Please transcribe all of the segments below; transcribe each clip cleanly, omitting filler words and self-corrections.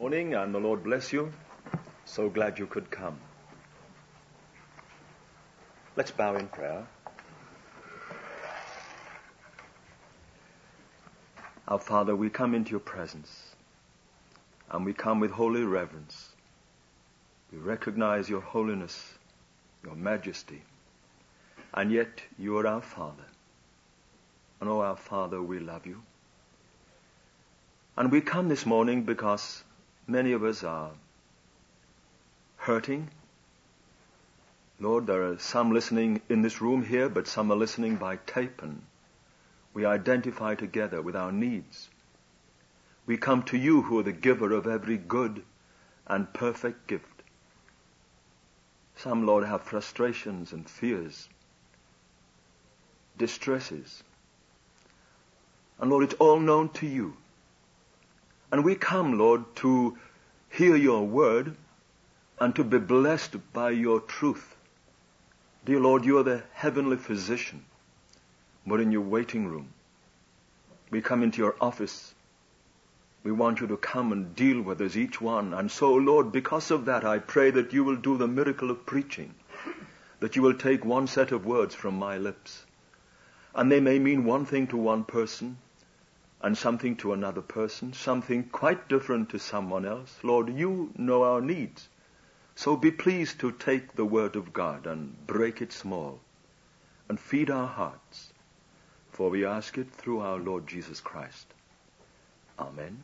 Morning, and the Lord bless you. So glad you could come. Let's bow in prayer. Our Father, we come into your presence, and we come with holy reverence. We recognize your holiness, your majesty, and yet you are our Father. And oh, our Father, we love you. And we come this morning because many of us are hurting. Lord, there are some listening in this room here, but some are listening by tape, and we identify together with our needs. We come to you who are the giver of every good and perfect gift. Some, Lord, have frustrations and fears, distresses. And Lord, it's all known to you. And we come, Lord, to hear your word and to be blessed by your truth. Dear Lord, you are the heavenly physician. We're in your waiting room. We come into your office. We want you to come and deal with us, each one. And so, Lord, because of that, I pray that you will do the miracle of preaching, that you will take one set of words from my lips, and they may mean one thing to one person, and something to another person, something quite different to someone else. Lord, you know our needs. So be pleased to take the word of God and break it small and feed our hearts. For we ask it through our Lord Jesus Christ. Amen.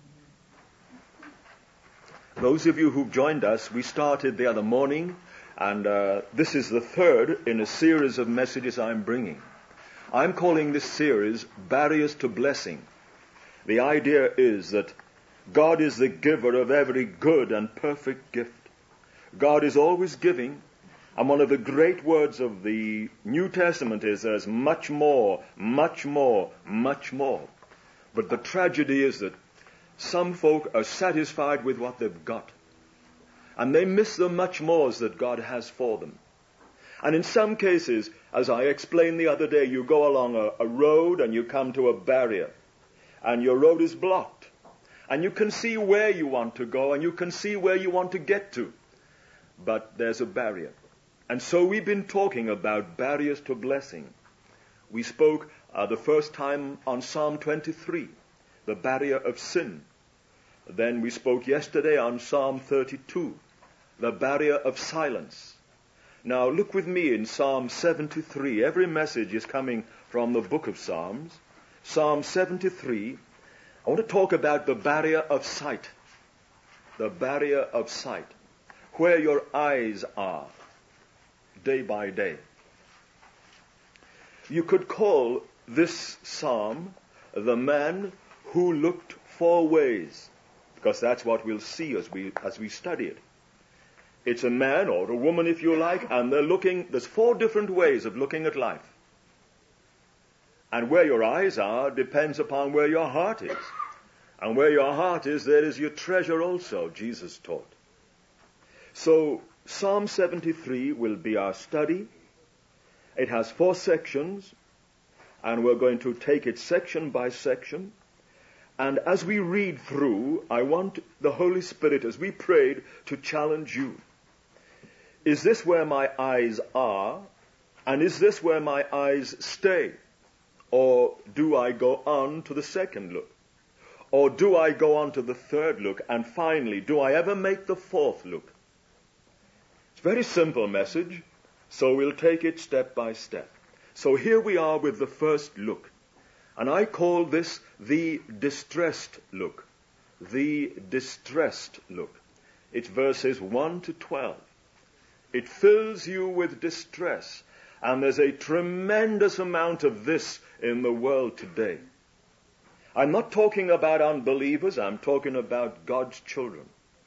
Those of you who've joined us, we started the other morning, and this is the third in a series of messages I'm bringing. I'm calling this series Barriers to Blessing. The idea is that God is the giver of every good and perfect gift. God is always giving, and one of the great words of the New Testament is there's much more, much more, much more. But the tragedy is that some folk are satisfied with what they've got, and they miss the much mores that God has for them. And in some cases, as I explained the other day, you go along a road and you come to a barrier, and your road is blocked. And you can see where you want to go, and you can see where you want to get to. But there's a barrier. And so we've been talking about barriers to blessing. We spoke the first time on Psalm 23, the barrier of sin. Then we spoke yesterday on Psalm 32, the barrier of silence. Now look with me in Psalm 73. Every message is coming from the book of Psalms. Psalm 73, I want to talk about the barrier of sight. The barrier of sight. Where your eyes are, day by day. You could call this psalm the man who looked four ways, because that's what we'll see as we study it. It's a man or a woman, if you like, and there's four different ways of looking at life. And where your eyes are depends upon where your heart is. And where your heart is, there is your treasure also, Jesus taught. So, Psalm 73 will be our study. It has 4 sections, and we're going to take it section by section. And as we read through, I want the Holy Spirit, as we prayed, to challenge you. Is this where my eyes are? And is this where my eyes stay? Or do I go on to the second look? Or do I go on to the third look? And finally, do I ever make the fourth look? It's a very simple message, so we'll take it step by step. So here we are with the first look. And I call this the distressed look. The distressed look. It's verses 1 to 12. It fills you with distress. And there's a tremendous amount of this in the world today. I'm not talking about unbelievers, I'm talking about God's children,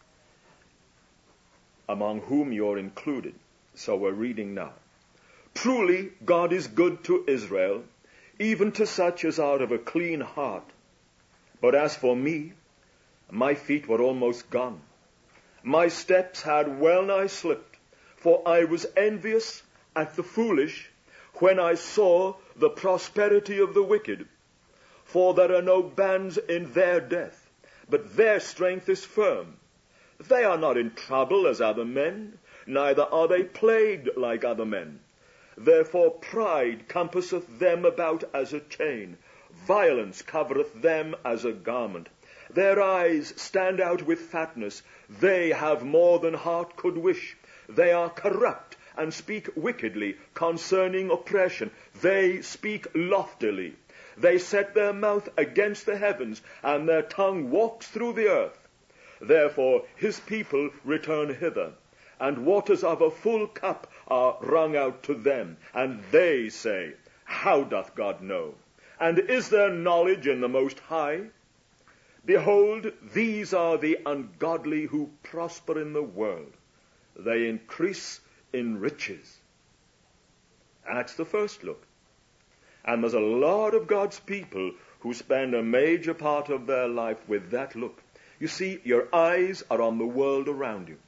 among whom you're included. So we're reading now. Truly, God is good to Israel, even to such as out of a clean heart. But as for me, my feet were almost gone. My steps had well nigh slipped, for I was envious at the foolish when I saw the prosperity of the wicked. For there are no bands in their death, but their strength is firm. They are not in trouble as other men, neither are they plagued like other men. Therefore pride compasseth them about as a chain, violence covereth them as a garment. Their eyes stand out with fatness, they have more than heart could wish. They are corrupt, and speak wickedly concerning oppression. They speak loftily. They set their mouth against the heavens, and their tongue walks through the earth. Therefore his people return hither, and waters of a full cup are wrung out to them. And they say, how doth God know? And is there knowledge in the Most High? Behold, these are the ungodly who prosper in the world. They increase in riches. That's the first look. And there's a lot of God's people who spend a major part of their life with that look. You see, your eyes are on the world around you.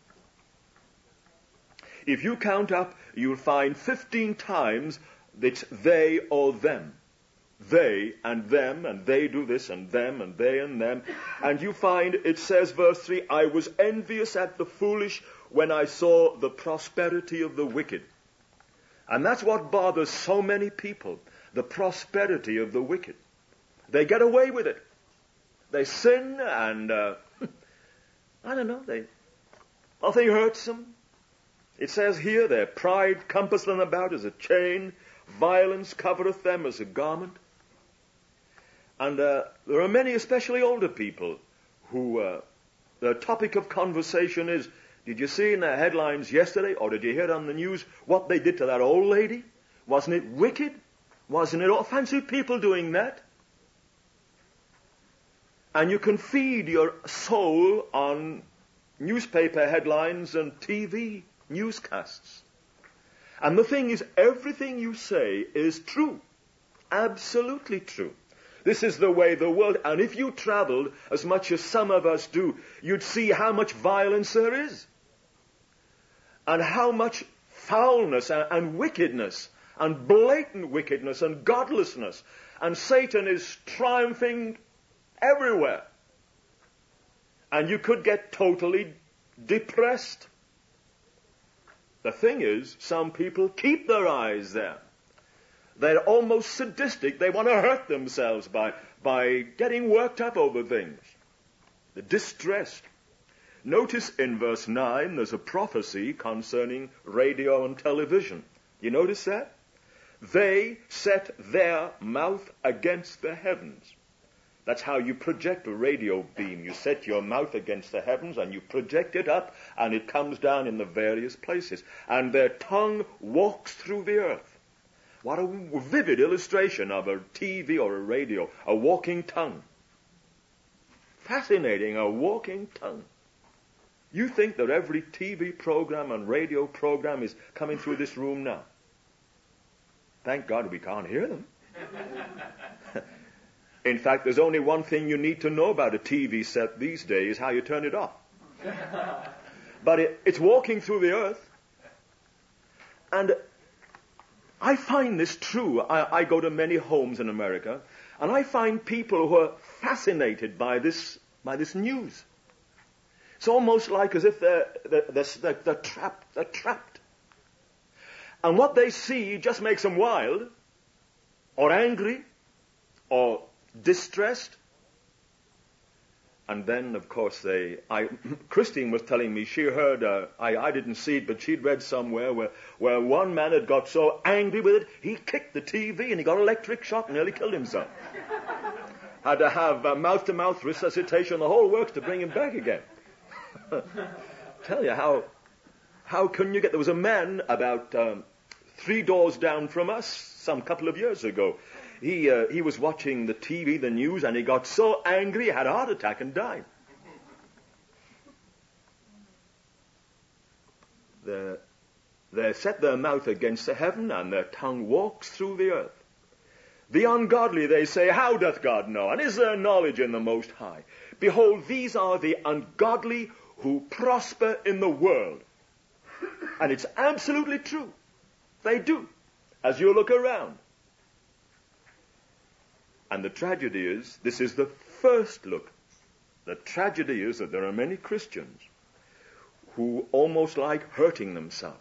If you count up, you'll find 15 times it's they or them. They and them, and they do this, and them, and they and them. And you find, it says, verse 3, I was envious at the foolish when I saw the prosperity of the wicked. And that's what bothers so many people, the prosperity of the wicked. They get away with it. They sin, and, I don't know, nothing hurts them. It says here, their pride compasseth them about as a chain, violence covereth them as a garment. And there are many, especially older people, who the topic of conversation is, did you see in the headlines yesterday, or did you hear on the news what they did to that old lady? Wasn't it wicked? Wasn't it all? Fancy people doing that. And you can feed your soul on newspaper headlines and TV newscasts. And the thing is, everything you say is true. Absolutely true. This is the way the world, and if you traveled as much as some of us do, you'd see how much violence there is. And how much foulness and wickedness, and blatant wickedness and godlessness. And Satan is triumphing everywhere. And you could get totally depressed. The thing is, some people keep their eyes there. They're almost sadistic. They want to hurt themselves by getting worked up over things. They're distressed. Notice in verse 9, there's a prophecy concerning radio and television. You notice that? They set their mouth against the heavens. That's how you project a radio beam. You set your mouth against the heavens and you project it up, and it comes down in the various places. And their tongue walks through the earth. What a vivid illustration of a TV or a radio, a walking tongue. Fascinating, a walking tongue. You think that every TV program and radio program is coming through this room now? Thank God we can't hear them. In fact, there's only one thing you need to know about a TV set these days, how you turn it off. But it's walking through the earth. And I find this true. I go to many homes in America, and I find people who are fascinated by this news. It's almost like as if they're trapped. They're trapped. And what they see just makes them wild, or angry, or distressed. And then, of course, Christine was telling me, she heard, I didn't see it, but she'd read somewhere where one man had got so angry with it, he kicked the TV and he got electric shock and nearly killed himself. Had to have mouth-to-mouth resuscitation, the whole works to bring him back again. Tell you, how can you get... There was a man about 3 doors down from us some couple of years ago. He was watching the TV, the news, and he got so angry he had a heart attack and died. They set their mouth against the heaven, and their tongue walks through the earth. The ungodly, they say, how doth God know? And is there knowledge in the Most High? Behold, these are the ungodly who prosper in the world. And it's absolutely true. They do, as you look around. And the tragedy is, this is the first look. The tragedy is that there are many Christians who almost like hurting themselves.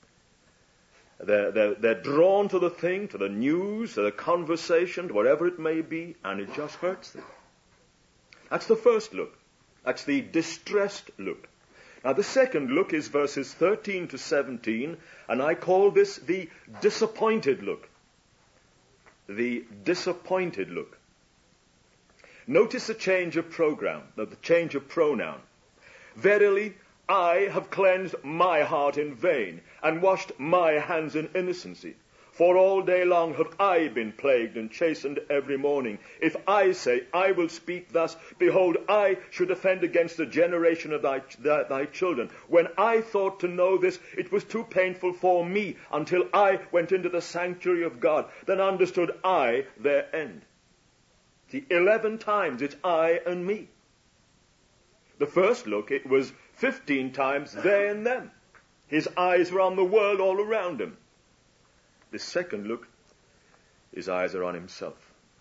They're drawn to the thing, to the news, to the conversation, to whatever it may be, and it just hurts them. That's the first look. That's the distressed look. Now the second look is verses 13 to 17, and I call this the disappointed look. The disappointed look. Notice the change of the change of pronoun. Verily, I have cleansed my heart in vain, and washed my hands in innocency. For all day long have I been plagued and chastened every morning. If I say, I will speak thus, behold, I should offend against the generation of thy children. When I thought to know this, it was too painful for me, until I went into the sanctuary of God. Then understood I their end. See, 11 times it's I and me. The first look, it was 15 times they and them. His eyes were on the world all around him. The second look, his eyes are on himself.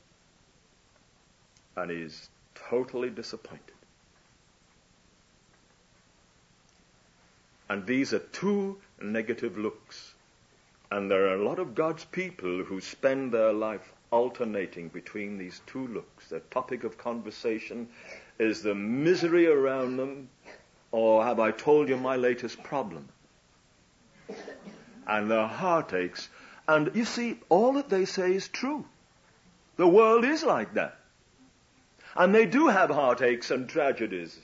And he's totally disappointed. And these are two negative looks. And there are a lot of God's people who spend their life alternating between these two looks. Their topic of conversation is the misery around them, or have I told you my latest problem? And their heartaches. And you see, all that they say is true. The world is like that. And they do have heartaches and tragedies.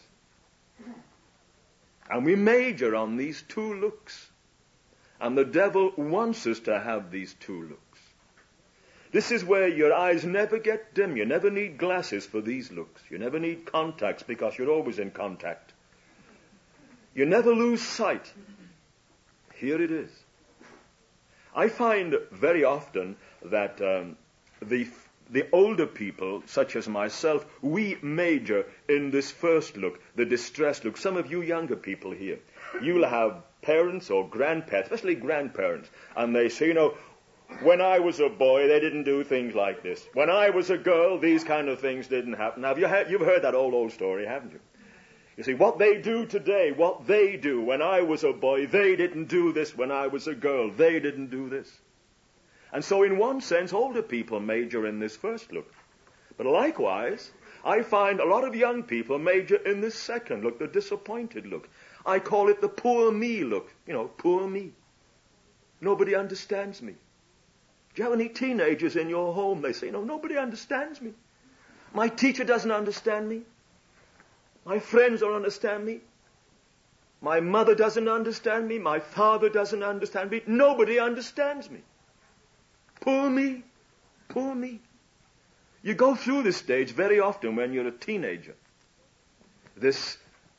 And we major on these two looks. And the devil wants us to have these two looks. This is where your eyes never get dim. You never need glasses for these looks. You never need contacts because you're always in contact. You never lose sight. Here it is. I find very often that the older people, such as myself, we major in this first look, the distressed look. Some of you younger people here, you'll have parents or grandparents, especially grandparents, and they say, when I was a boy, they didn't do things like this. When I was a girl, these kind of things didn't happen. Now, you've heard that old story, haven't you? You see, what they do today, what they do when I was a boy, they didn't do this when I was a girl. They didn't do this. And so in one sense, older people major in this first look. But likewise, I find a lot of young people major in this second look, the disappointed look. I call it the poor me look. Poor me. Nobody understands me. Do you have any teenagers in your home? They say, nobody understands me. My teacher doesn't understand me. My friends don't understand me. My mother doesn't understand me. My father doesn't understand me. Nobody understands me. Poor me. Poor me. You go through this stage very often when you're a teenager. This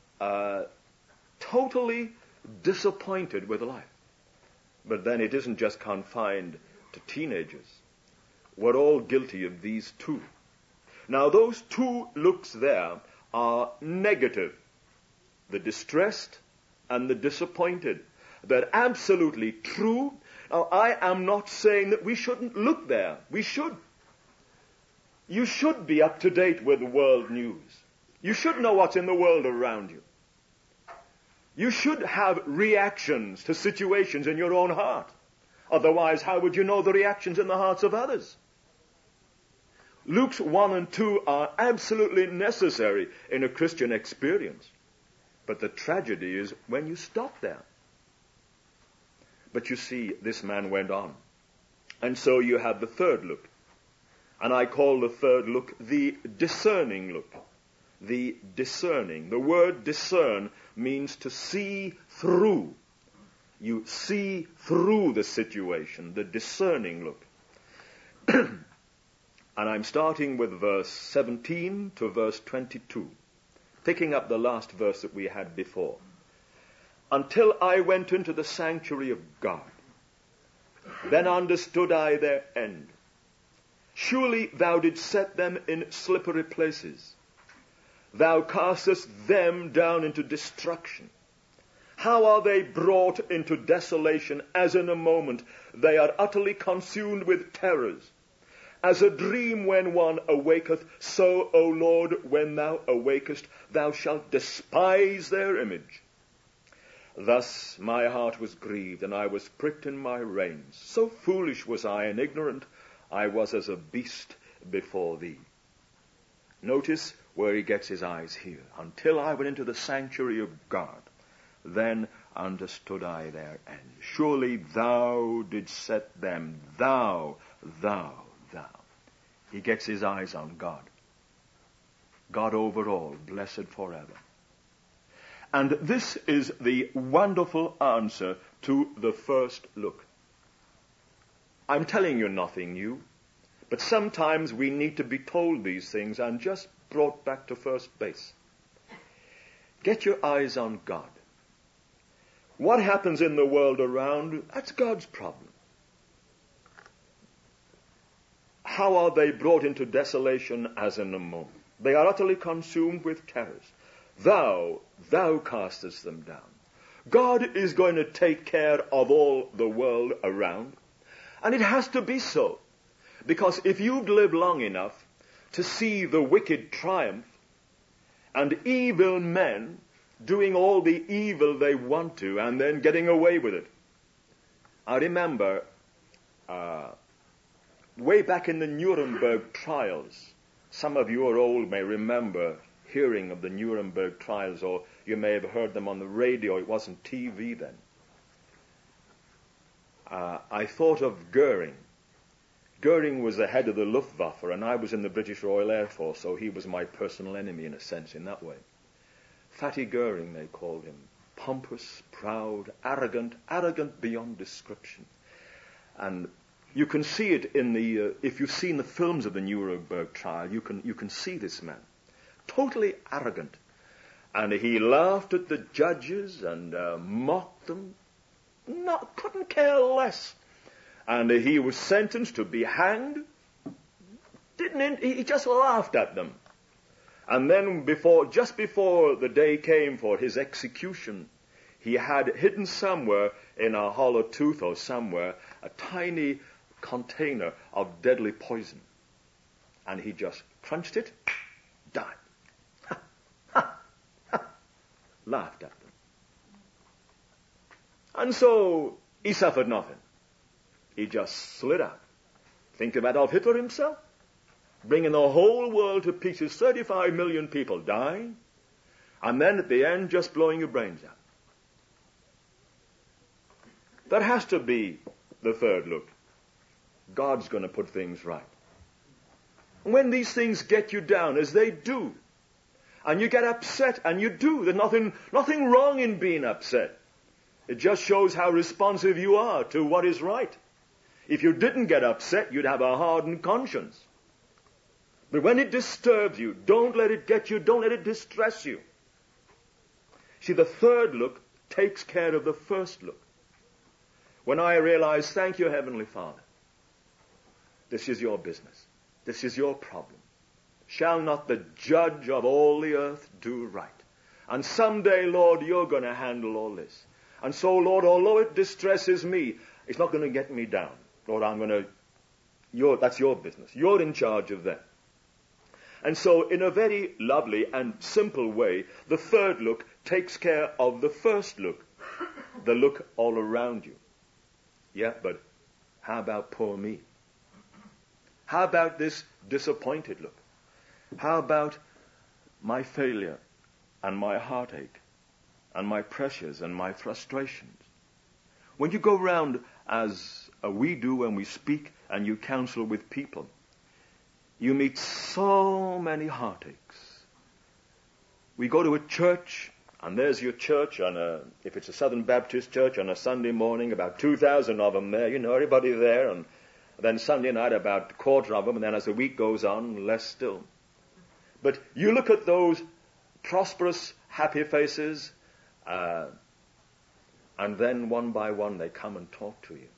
totally disappointed with life. But then it isn't just confined to teenagers. We're all guilty of these two. Now those two looks there are negative. The distressed and the disappointed. They're absolutely true. Now, I am not saying that we shouldn't look there. We should. You should be up to date with world news. You should know what's in the world around you. You should have reactions to situations in your own heart. Otherwise, how would you know the reactions in the hearts of others? Luke's 1 and 2 are absolutely necessary in a Christian experience. But the tragedy is when you stop there. But you see, this man went on. And so you have the third look. And I call the third look the discerning look. The discerning. The word discern means to see through. You see through the situation, the discerning look. And I'm starting with verse 17 to verse 22, picking up the last verse that we had before. Until I went into the sanctuary of God, then understood I their end. Surely thou didst set them in slippery places. Thou castest them down into destruction. How are they brought into desolation as in a moment? They are utterly consumed with terrors. As a dream when one awaketh, so, O Lord, when thou awakest, thou shalt despise their image. Thus my heart was grieved, and I was pricked in my reins. So foolish was I and ignorant, I was as a beast before thee. Notice where he gets his eyes here. Until I went into the sanctuary of God, then understood I their end. Surely thou didst set them, thou. He gets his eyes on God. God over all, blessed forever. And this is the wonderful answer to the first look. I'm telling you nothing new, but sometimes we need to be told these things and just brought back to first base. Get your eyes on God. What happens in the world around, that's God's problem. How are they brought into desolation as in a moment? They are utterly consumed with terrors. Thou castest them down. God is going to take care of all the world around. And it has to be so. Because if you've lived long enough to see the wicked triumph and evil men doing all the evil they want to and then getting away with it. I remember way back in the Nuremberg trials, some of you who are old may remember hearing of the Nuremberg trials, or you may have heard them on the radio. It wasn't TV then. I thought of Goering. Goering was the head of the Luftwaffe, and I was in the British Royal Air Force, so he was my personal enemy in a sense, in that way. Fatty Goering, they called him. Pompous, proud, arrogant beyond description. And you can see it in the, if you've seen the films of the Nuremberg trial, you can see this man. Totally arrogant. And he laughed at the judges and mocked them. Couldn't care less. And he was sentenced to be hanged. He just laughed at them. And then just before the day came for his execution, he had hidden somewhere in a hollow tooth or somewhere a tiny container of deadly poison. And he just crunched it, died. Laughed at them. And so he suffered nothing. He just slid out. Think of Adolf Hitler himself, bringing the whole world to pieces, 35 million people dying, and then at the end just blowing your brains out. That has to be the third look. God's going to put things right. When these things get you down, as they do, and you get upset, and you do, there's nothing wrong in being upset. It just shows how responsive you are to what is right. If you didn't get upset, you'd have a hardened conscience. But when it disturbs you, don't let it get you, don't let it distress you. See, the third look takes care of the first look. When I realize, thank you, Heavenly Father, this is your business. This is your problem. Shall not the judge of all the earth do right? And someday, Lord, you're going to handle all this. And so, Lord, although it distresses me, it's not going to get me down. Lord, that's your business. You're in charge of that. And so, in a very lovely and simple way, the third look takes care of the first look, the look all around you. Yeah, but how about poor me? How about this disappointed look? How about my failure and my heartache and my pressures and my frustrations? When you go round as we do when we speak and you counsel with people, you meet so many heartaches. We go to a church, and there's your church, if it's a Southern Baptist church, on a Sunday morning, about 2,000 of them there, everybody there, and then Sunday night about a quarter of them, and then as the week goes on, less still. But you look at those prosperous, happy faces, and then one by one they come and talk to you.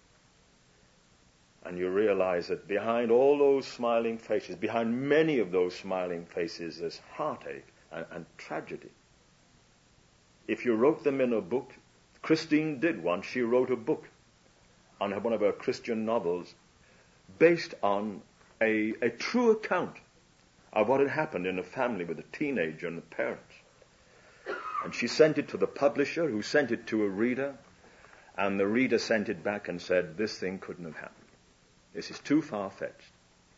And you realize that behind all those smiling faces, behind many of those smiling faces, there's heartache and tragedy. If you wrote them in a book, Christine did once, she wrote a book on one of her Christian novels based on a true account of what had happened in a family with a teenager and the parents. And she sent it to the publisher, who sent it to a reader, and the reader sent it back and said, this thing couldn't have happened. This is too far-fetched.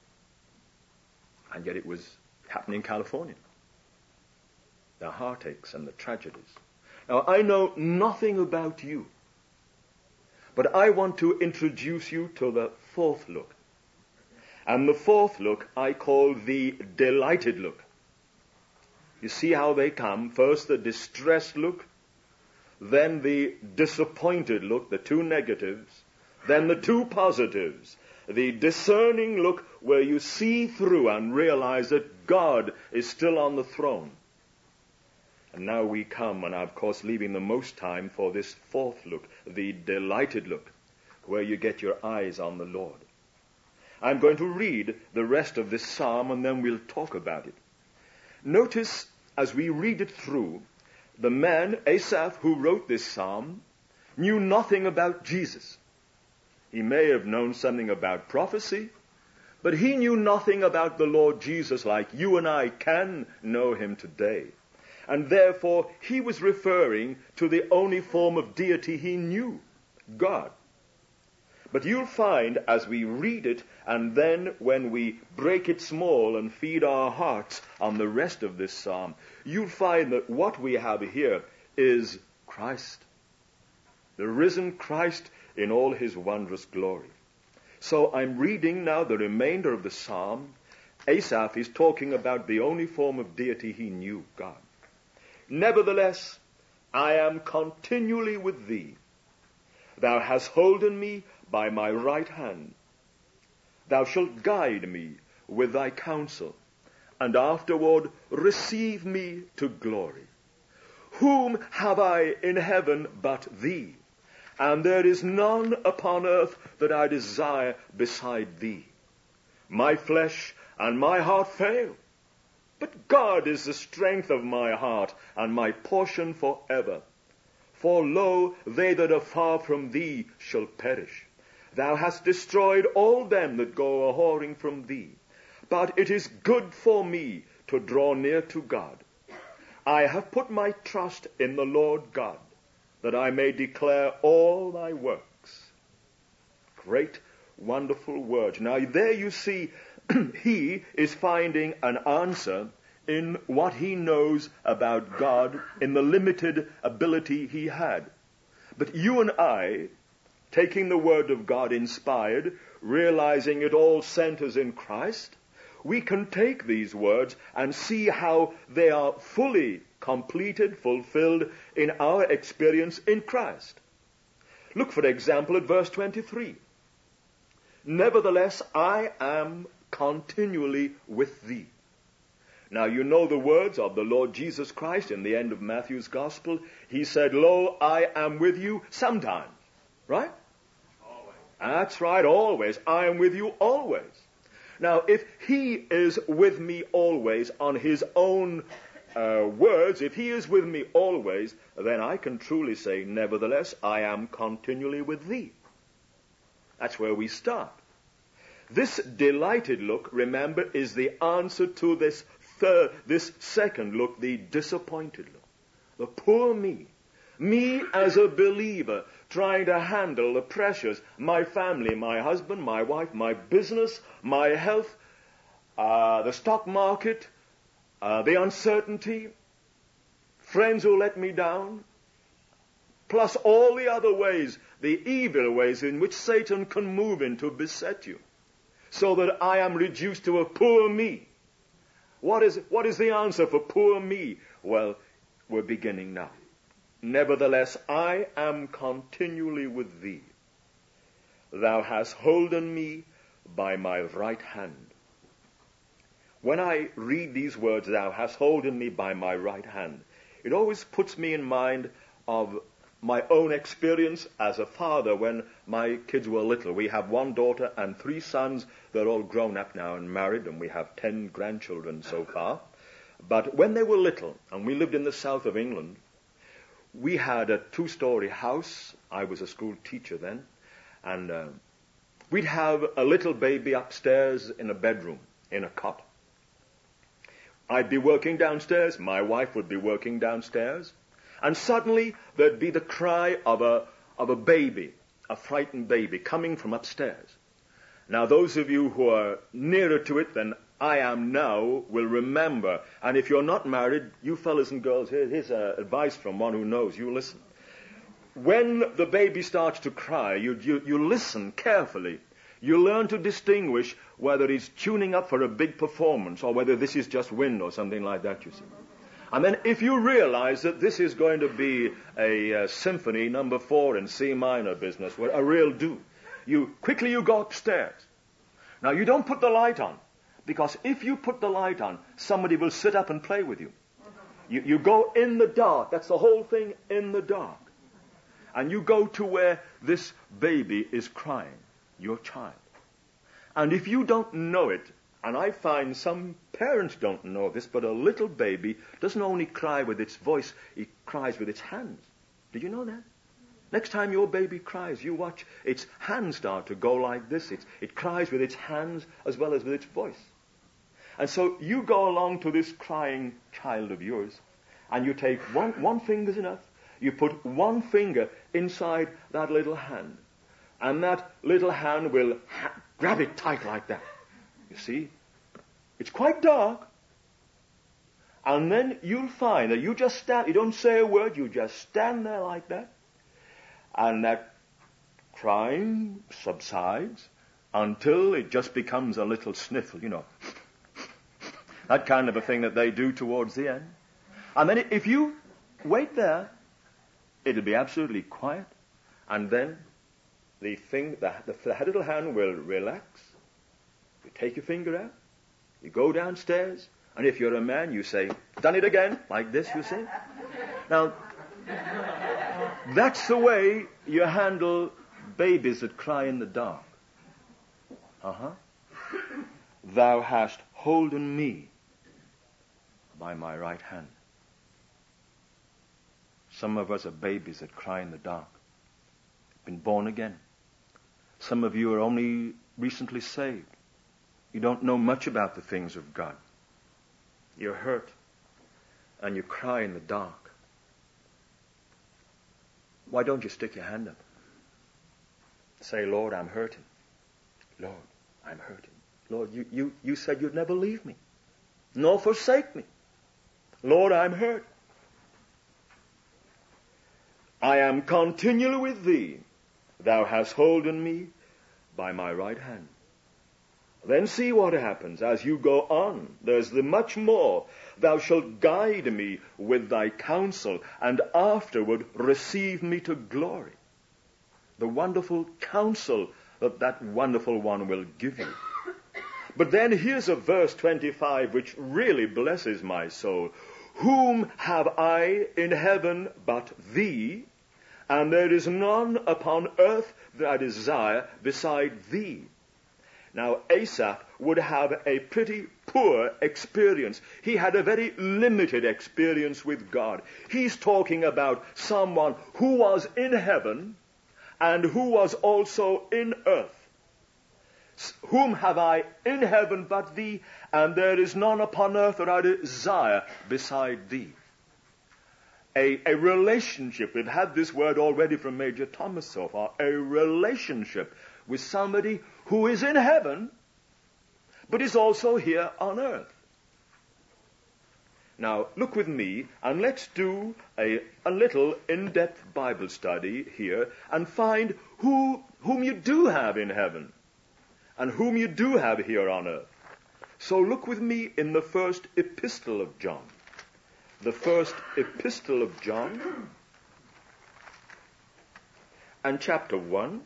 And yet it was happening in California. The heartaches and the tragedies. Now, I know nothing about you, but I want to introduce you to the fourth look. And the fourth look I call the delighted look. You see how they come. First the distressed look, then the disappointed look, the two negatives, then the two positives. The discerning look where you see through and realize that God is still on the throne. And now we come, and I'm of course leaving the most time for this fourth look, the delighted look, where you get your eyes on the Lord. I'm going to read the rest of this psalm and then we'll talk about it. Notice as we read it through, the man, Asaph, who wrote this psalm, knew nothing about Jesus. He may have known something about prophecy, but he knew nothing about the Lord Jesus like you and I can know him today. And therefore, he was referring to the only form of deity he knew, God. But you'll find as we read it, and then when we break it small and feed our hearts on the rest of this psalm, you'll find that what we have here is Christ. The risen Christ in all his wondrous glory. So I'm reading now the remainder of the psalm. Asaph is talking about the only form of deity he knew, God. Nevertheless, I am continually with thee. Thou hast holden me by my right hand. Thou shalt guide me with thy counsel, and afterward receive me to glory. Whom have I in heaven but thee? And there is none upon earth that I desire beside thee. My flesh and my heart fail, but God is the strength of my heart and my portion forever. For lo, they that are far from thee shall perish. Thou hast destroyed all them that go a-whoring from thee. But it is good for me to draw near to God. I have put my trust in the Lord God, that I may declare all thy works. Great, wonderful words. Now there you see, he is finding an answer in what he knows about God, in the limited ability he had. But you and I, taking the Word of God inspired, realizing it all centers in Christ, we can take these words and see how they are fully completed, fulfilled in our experience in Christ. Look, for example, at verse 23. Nevertheless, I am continually with thee. Now, you know the words of the Lord Jesus Christ in the end of Matthew's Gospel. He said, Lo, I am with you sometimes. Right? Always. That's right, always. I am with you always. Now, if he is with me always on his own words, if he is with me always, then I can truly say, nevertheless, I am continually with thee. That's where we start. This delighted look, remember, is the answer to this second look, the disappointed look. The poor me. Me as a believer, trying to handle the pressures, my family, my husband, my wife, my business, my health, the stock market, the uncertainty, friends who let me down, plus all the other ways, the evil ways in which Satan can move in to beset you, so that I am reduced to a poor me. What is the answer for poor me? Well, we're beginning now. Nevertheless, I am continually with thee. Thou hast holden me by my right hand. When I read these words, thou hast holden me by my right hand, it always puts me in mind of my own experience as a father when my kids were little. We have one daughter and 3 sons. They're all grown up now and married, and we have 10 grandchildren so far. But when they were little, and we lived in the south of England, we had a 2-story house. I was a school teacher then. And we'd have a little baby upstairs in a bedroom, in a cot. I'd be working downstairs. My wife would be working downstairs. And suddenly there'd be the cry of a baby, a frightened baby, coming from upstairs. Now, those of you who are nearer to it than I am now will remember. And if you're not married, you fellas and girls, here's advice from one who knows. You listen. When the baby starts to cry, you listen carefully. You learn to distinguish whether he's tuning up for a big performance or whether this is just wind or something like that, you see. And then if you realize that this is going to be a symphony number 4 in C minor business, a real do, you go upstairs. Now, you don't put the light on, because if you put the light on, somebody will sit up and play with you. You go in the dark. That's the whole thing, in the dark. And you go to where this baby is crying, your child. And if you don't know it, and I find some parents don't know this, but a little baby doesn't only cry with its voice, it cries with its hands. Did you know that? Next time your baby cries, you watch its hands start to go like this. It cries with its hands as well as with its voice. And so you go along to this crying child of yours, and you take one finger's enough. You put one finger inside that little hand, and that little hand will grab it tight like that. You see? It's quite dark. And then you'll find that you just stand, you don't say a word, you just stand there like that. And that crying subsides until it just becomes a little sniffle, you know. That kind of a thing that they do towards the end. And then if you wait there, it'll be absolutely quiet. And then the little hand will relax. You take your finger out. You go downstairs. And if you're a man, you say, done it again, like this, you see. Now, that's the way you handle babies that cry in the dark. Thou hast holden me by my right hand. Some of us are babies that cry in the dark. Been born again. Some of you are only recently saved. You don't know much about the things of God. You're hurt, and you cry in the dark. Why don't you stick your hand up? Say, Lord, I'm hurting. Lord, I'm hurting. Lord, you said you'd never leave me, nor forsake me. Lord, I'm hurt. I am continually with thee. Thou hast holden me by my right hand. Then see what happens as you go on. There's the much more. Thou shalt guide me with thy counsel, and afterward receive me to glory. The wonderful counsel that wonderful one will give you. But then here's a verse 25 which really blesses my soul. Whom have I in heaven but thee? And there is none upon earth that I desire beside thee. Now, Asaph would have a pretty poor experience. He had a very limited experience with God. He's talking about someone who was in heaven and who was also in earth. Whom have I in heaven but thee, and there is none upon earth that I desire beside thee. A relationship. We've had this word already from Major Thomas so far. A relationship with somebody who is in heaven, but is also here on earth. Now, look with me, and let's do a little in-depth Bible study here, and find whom you do have in heaven, and whom you do have here on earth. So look with me in the first epistle of John. The first epistle of John, and chapter 1.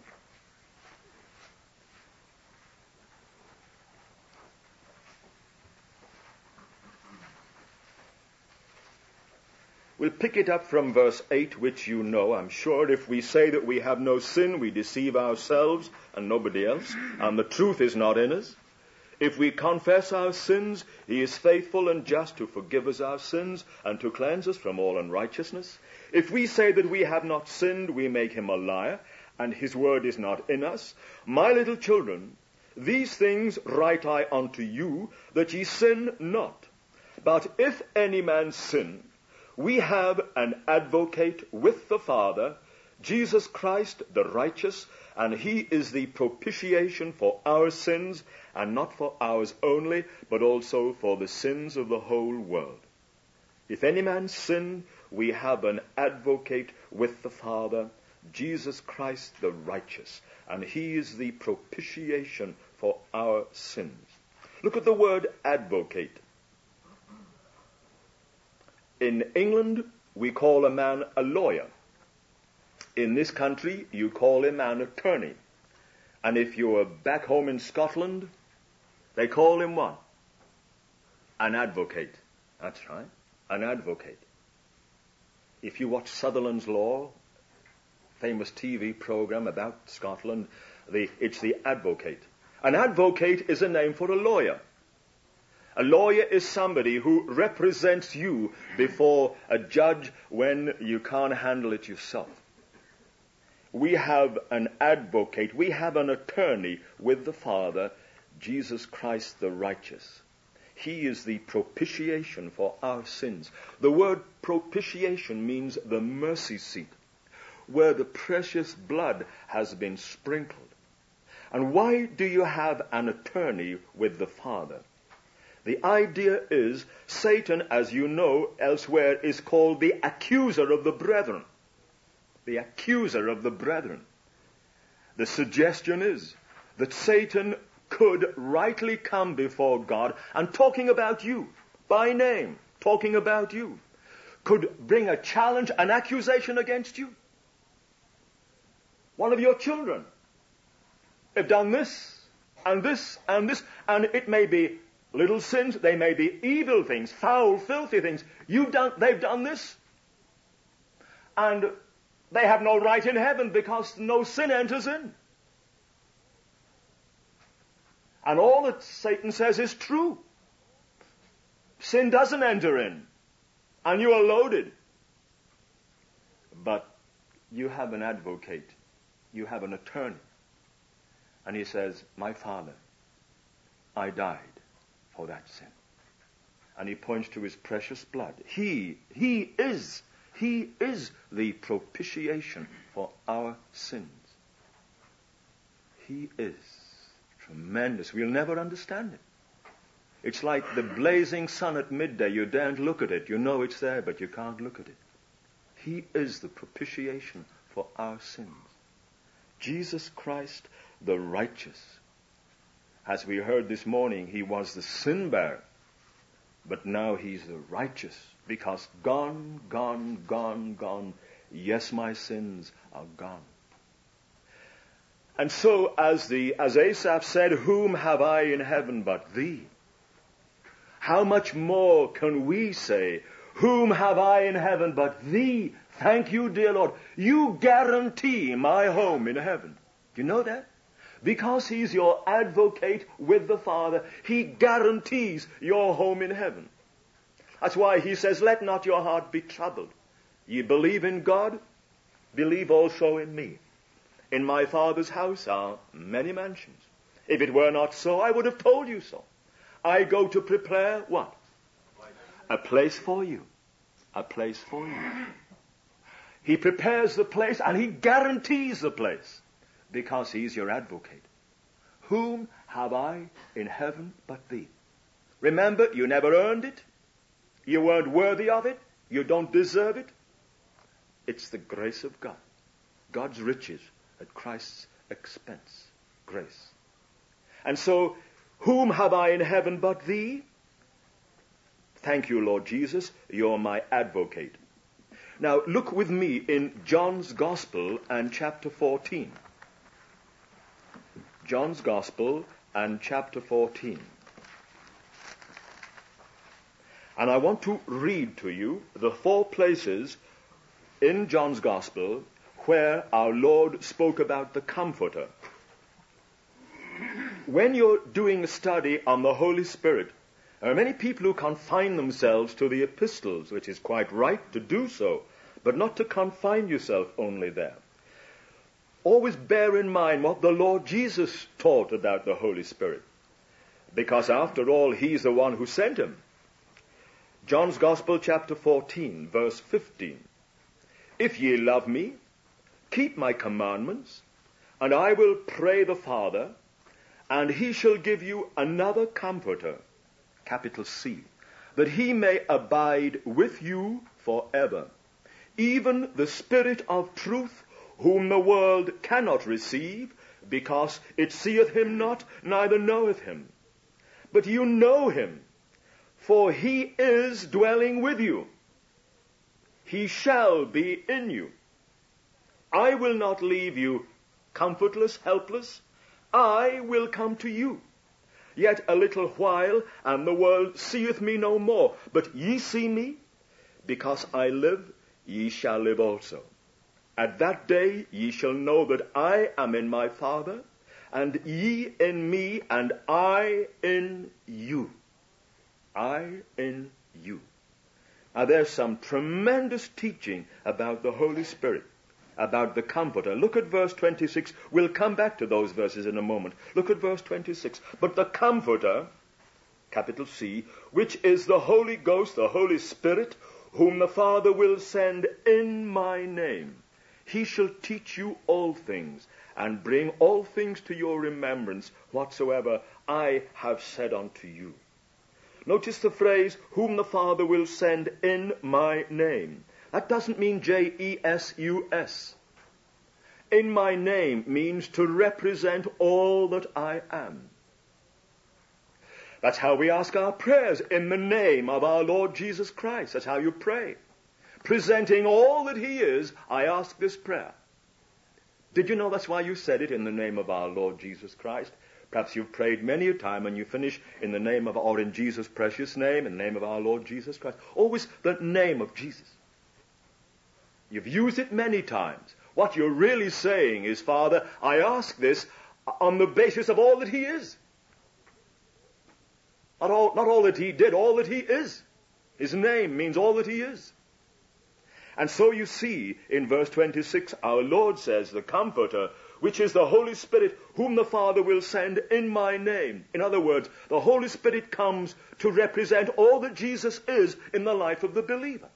We'll pick it up from verse 8, which you know, I'm sure. If we say that we have no sin, we deceive ourselves and nobody else, and the truth is not in us. If we confess our sins, he is faithful and just to forgive us our sins and to cleanse us from all unrighteousness. If we say that we have not sinned, we make him a liar, and his word is not in us. My little children, these things write I unto you, that ye sin not. But if any man sin, We have an advocate with the Father, Jesus Christ the righteous, and he is the propitiation for our sins, and not for ours only, but also for the sins of the whole world. If any man sin, we have an advocate with the Father, Jesus Christ the righteous, and he is the propitiation for our sins. Look at the word advocate. In England, we call a man a lawyer. In this country, you call him an attorney. And if you are back home in Scotland, they call him what? An advocate. That's right, an advocate. If you watch Sutherland's Law, famous TV program about Scotland, it's the advocate. An advocate is a name for a lawyer. A lawyer is somebody who represents you before a judge when you can't handle it yourself. We have an advocate, we have an attorney with the Father, Jesus Christ the righteous. He is the propitiation for our sins. The word propitiation means the mercy seat, where the precious blood has been sprinkled. And why do you have an attorney with the Father? The idea is, Satan, as you know, elsewhere is called the accuser of the brethren. The accuser of the brethren. The suggestion is that Satan could rightly come before God and talking about you, by name, talking about you, could bring a challenge, an accusation against you. One of your children have done this, and this, and this, and it may be little sins, they may be evil things, foul, filthy things. They've done this. And they have no right in heaven because no sin enters in. And all that Satan says is true. Sin doesn't enter in. And you are loaded. But you have an advocate. You have an attorney. And he says, my Father, I died for that sin. And he points to his precious blood. He is the propitiation for our sins. He is tremendous. We'll never understand it. It's like the blazing sun at midday. You daren't look at it. You know it's there, but you can't look at it. He is the propitiation for our sins. Jesus Christ, the righteous. As we heard this morning, he was the sin bearer. But now he's the righteous. Because gone. Yes, my sins are gone. And so, as Asaph said, whom have I in heaven but thee? How much more can we say, whom have I in heaven but thee? Thank you, dear Lord. You guarantee my home in heaven. Do you know that? Because he's your advocate with the Father, he guarantees your home in heaven. That's why he says, let not your heart be troubled. Ye believe in God, believe also in me. In my Father's house are many mansions. If it were not so, I would have told you so. I go to prepare what? A place for you. A place for you. He prepares the place and he guarantees the place because he's your advocate. Whom have I in heaven but thee? Remember, you never earned it. You weren't worthy of it. You don't deserve it. It's the grace of God. God's riches at Christ's expense. Grace. And so, whom have I in heaven but thee? Thank you, Lord Jesus. You're my advocate. Now, look with me in John's Gospel and chapter 14. John's Gospel and chapter 14. And I want to read to you the 4 places in John's Gospel where our Lord spoke about the Comforter. When you're doing a study on the Holy Spirit, there are many people who confine themselves to the epistles, which is quite right to do so, but not to confine yourself only there. Always bear in mind what the Lord Jesus taught about the Holy Spirit, because after all, he's the one who sent him. John's Gospel, chapter 14, verse 15. If ye love me, keep my commandments, and I will pray the Father, and he shall give you another comforter, capital C, that he may abide with you forever, even the Spirit of truth, whom the world cannot receive, because it seeth him not, neither knoweth him. But you know him, for he is dwelling with you. He shall be in you. I will not leave you comfortless, helpless. I will come to you. Yet a little while, and the world seeth me no more. But ye see me, because I live, ye shall live also. At that day ye shall know that I am in my Father, and ye in me, and I in you. I in you. Now there's some tremendous teaching about the Holy Spirit, about the Comforter. Look at verse 26. We'll come back to those verses in a moment. Look at verse 26. But the Comforter, capital C, which is the Holy Ghost, the Holy Spirit, whom the Father will send in my name, he shall teach you all things, and bring all things to your remembrance, whatsoever I have said unto you. Notice the phrase, whom the Father will send in my name. That doesn't mean Jesus. In my name means to represent all that I am. That's how we ask our prayers, in the name of our Lord Jesus Christ. That's how you pray. Presenting all that he is, I ask this prayer. Did you know that's why you said it, in the name of our Lord Jesus Christ? Perhaps you've prayed many a time and you finish in the name of, or in Jesus' precious name, in the name of our Lord Jesus Christ. Always the name of Jesus. You've used it many times. What you're really saying is, Father, I ask this on the basis of all that he is. Not all that he did, all that he is. His name means all that he is. And so you see, in verse 26, our Lord says, the Comforter, which is the Holy Spirit, whom the Father will send in my name. In other words, the Holy Spirit comes to represent all that Jesus is in the life of the believer.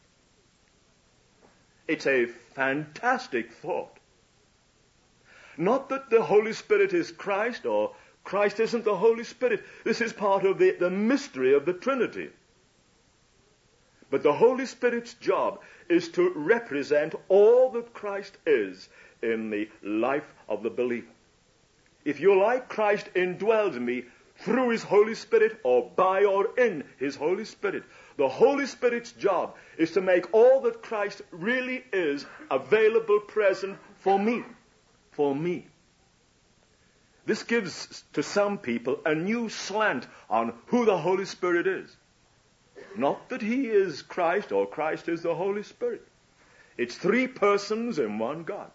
It's a fantastic thought. Not that the Holy Spirit is Christ, or Christ isn't the Holy Spirit. This is part of the mystery of the Trinity. But the Holy Spirit's job is to represent all that Christ is in the life of the believer. If you like, Christ indwells me through his Holy Spirit, or by or in his Holy Spirit. The Holy Spirit's job is to make all that Christ really is available, present for me. For me. This gives to some people a new slant on who the Holy Spirit is. Not that he is Christ or Christ is the Holy Spirit. It's three persons in one God.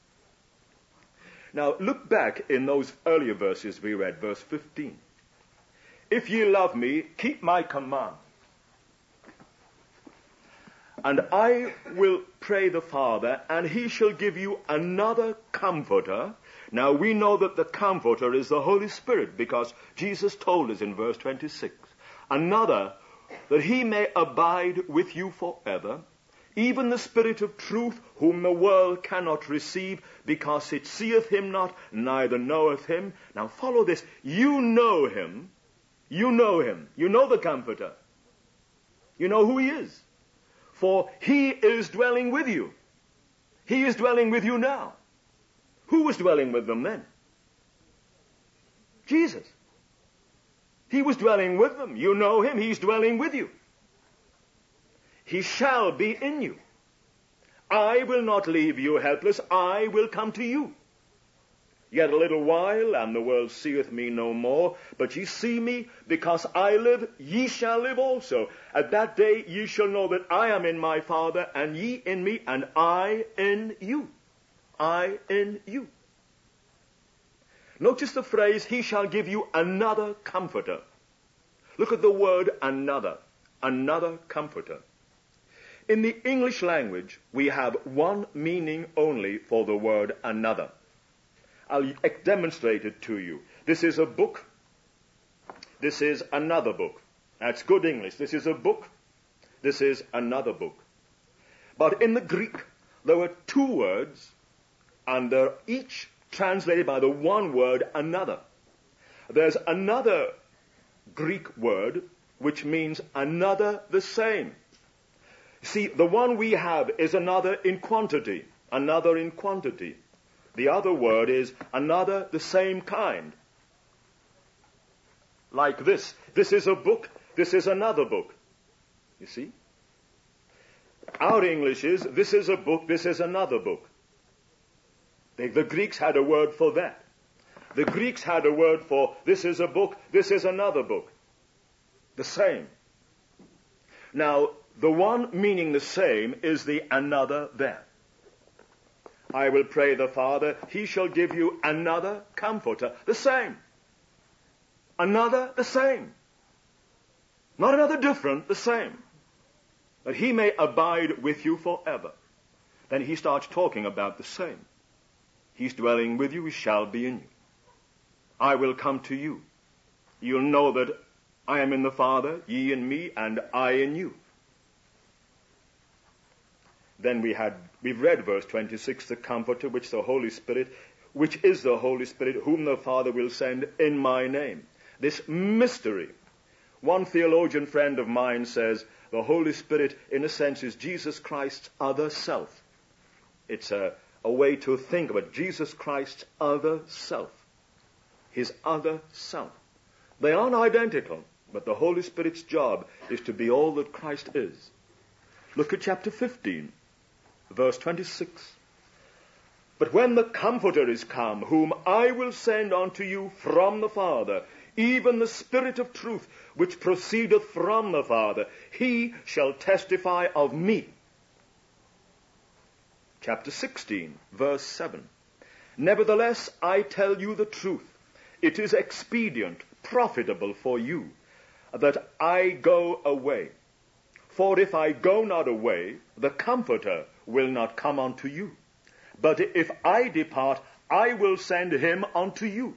Now look back in those earlier verses we read, verse 15. If ye love me, keep my command. And I will pray the Father, and he shall give you another Comforter. Now we know that the Comforter is the Holy Spirit, because Jesus told us in verse 26, another, that he may abide with you forever, even the Spirit of truth, whom the world cannot receive, because it seeth him not, neither knoweth him. Now follow this. You know him. You know him. You know the Comforter. You know who he is. For he is dwelling with you. He is dwelling with you now. Who was dwelling with them then? Jesus. He was dwelling with them. You know him. He's dwelling with you. He shall be in you. I will not leave you helpless. I will come to you. Yet a little while, and the world seeth me no more. But ye see me, because I live, ye shall live also. At that day ye shall know that I am in my Father, and ye in me, and I in you. I in you. Notice the phrase, he shall give you another Comforter. Look at the word another. Another Comforter. In the English language, we have one meaning only for the word another. I'll demonstrate it to you. This is a book. This is another book. That's good English. This is a book. This is another book. But in the Greek, there were two words, and they're each translated by the one word, another. There's another Greek word which means another the same. See, the one we have is another in quantity, another in quantity. The other word is another the same kind. Like this. This is a book, this is another book. You see? Our English is, this is a book, this is another book. The Greeks had a word for that. The Greeks had a word for, this is a book, this is another book. The same. Now, the one meaning the same is the another there. I will pray the Father, he shall give you another comforter. The same. Another, the same. Not another different, the same. That he may abide with you forever. Then he starts talking about the same. He's dwelling with you, he shall be in you. I will come to you. You'll know that I am in the Father, ye in me, and I in you. Then we've read verse 26, the Comforter, which is the Holy Spirit, whom the Father will send in my name. This mystery. One theologian friend of mine says, the Holy Spirit, in a sense, is Jesus Christ's other self. It's a way to think of it. Jesus Christ's other self. His other self. They aren't identical, but the Holy Spirit's job is to be all that Christ is. Look at chapter 15, verse 26. But when the Comforter is come, whom I will send unto you from the Father, even the Spirit of truth, which proceedeth from the Father, he shall testify of me. Chapter 16, verse 7. Nevertheless, I tell you the truth. It is expedient, profitable for you, that I go away. For if I go not away, the Comforter will not come unto you. But if I depart, I will send him unto you.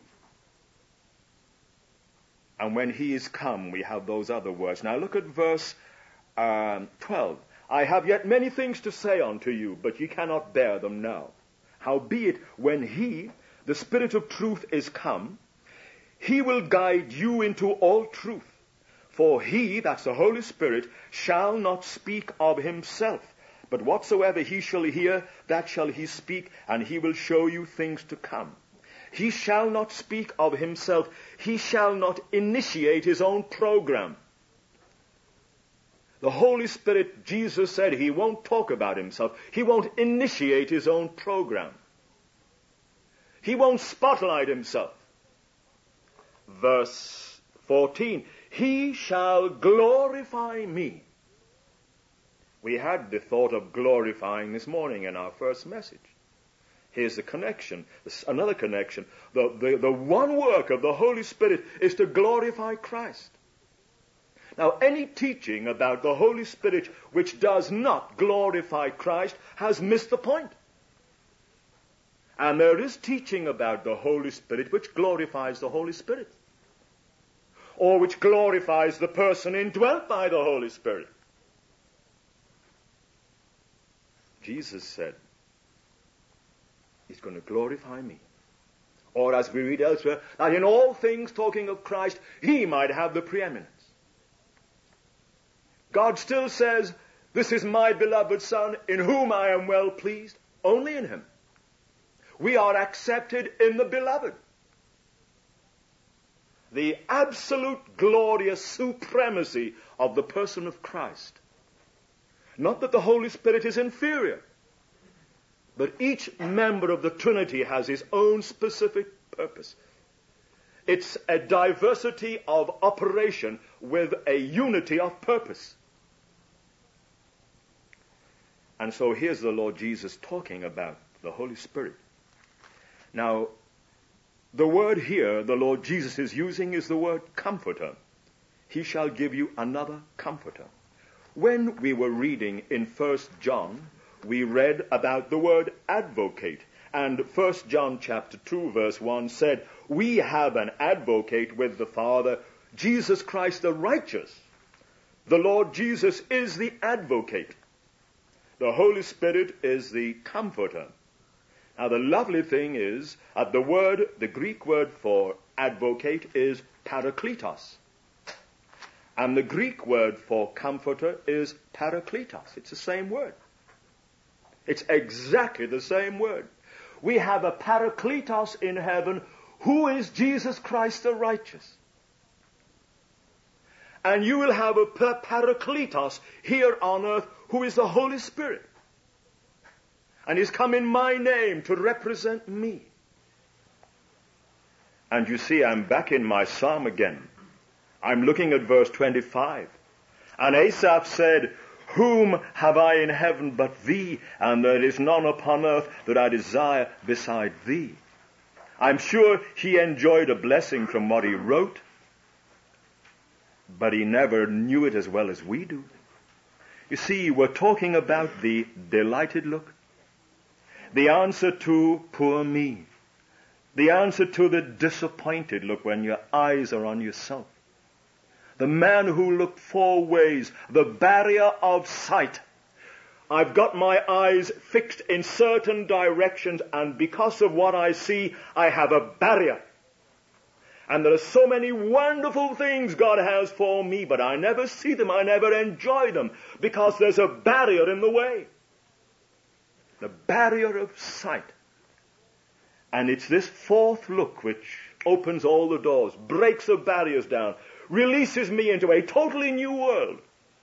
And when he is come, we have those other words. Now look at verse 12. I have yet many things to say unto you, but ye cannot bear them now. Howbeit, when he, the Spirit of truth, is come, he will guide you into all truth. For he, that's the Holy Spirit, shall not speak of himself, but whatsoever he shall hear, that shall he speak, and he will show you things to come. He shall not speak of himself. He shall not initiate his own program. The Holy Spirit, Jesus said, he won't talk about himself. He won't initiate his own program. He won't spotlight himself. Verse 14, he shall glorify me. We had the thought of glorifying this morning in our first message. Here's the connection, another connection. The one work of the Holy Spirit is to glorify Christ. Now, any teaching about the Holy Spirit which does not glorify Christ has missed the point. And there is teaching about the Holy Spirit which glorifies the Holy Spirit, or which glorifies the person indwelt by the Holy Spirit. Jesus said, he's going to glorify me. Or as we read elsewhere, that in all things, talking of Christ, he might have the preeminence. God still says, this is my beloved Son, in whom I am well pleased, only in him. We are accepted in the beloved. The absolute glorious supremacy of the person of Christ. Not that the Holy Spirit is inferior, but each member of the Trinity has his own specific purpose. It's a diversity of operation with a unity of purpose. And so here's the Lord Jesus talking about the Holy Spirit. Now, the word here the Lord Jesus is using is the word comforter. He shall give you another comforter. When we were reading in 1 John, we read about the word advocate. And 1 John chapter 2 verse 1 said, we have an advocate with the Father, Jesus Christ the righteous. The Lord Jesus is the advocate. The Holy Spirit is the comforter. Now the lovely thing is, the Greek word for advocate is parakletos. And the Greek word for comforter is parakletos. It's the same word. It's exactly the same word. We have a parakletos in heaven who is Jesus Christ the righteous. And you will have a parakletos here on earth who is the Holy Spirit. And he's come in my name to represent me. And you see, I'm back in my psalm again. I'm looking at verse 25. And Asaph said, whom have I in heaven but thee? And there is none upon earth that I desire beside thee. I'm sure he enjoyed a blessing from what he wrote, but he never knew it as well as we do. You see, we're talking about the delighted look, the answer to poor me, the answer to the disappointed look when your eyes are on yourself. The man who looked four ways, the barrier of sight. I've got my eyes fixed in certain directions, and because of what I see, I have a barrier. And there are so many wonderful things God has for me, but I never see them, I never enjoy them, because there's a barrier in the way. The barrier of sight. And it's this fourth look which opens all the doors, breaks the barriers down, releases me into a totally new world.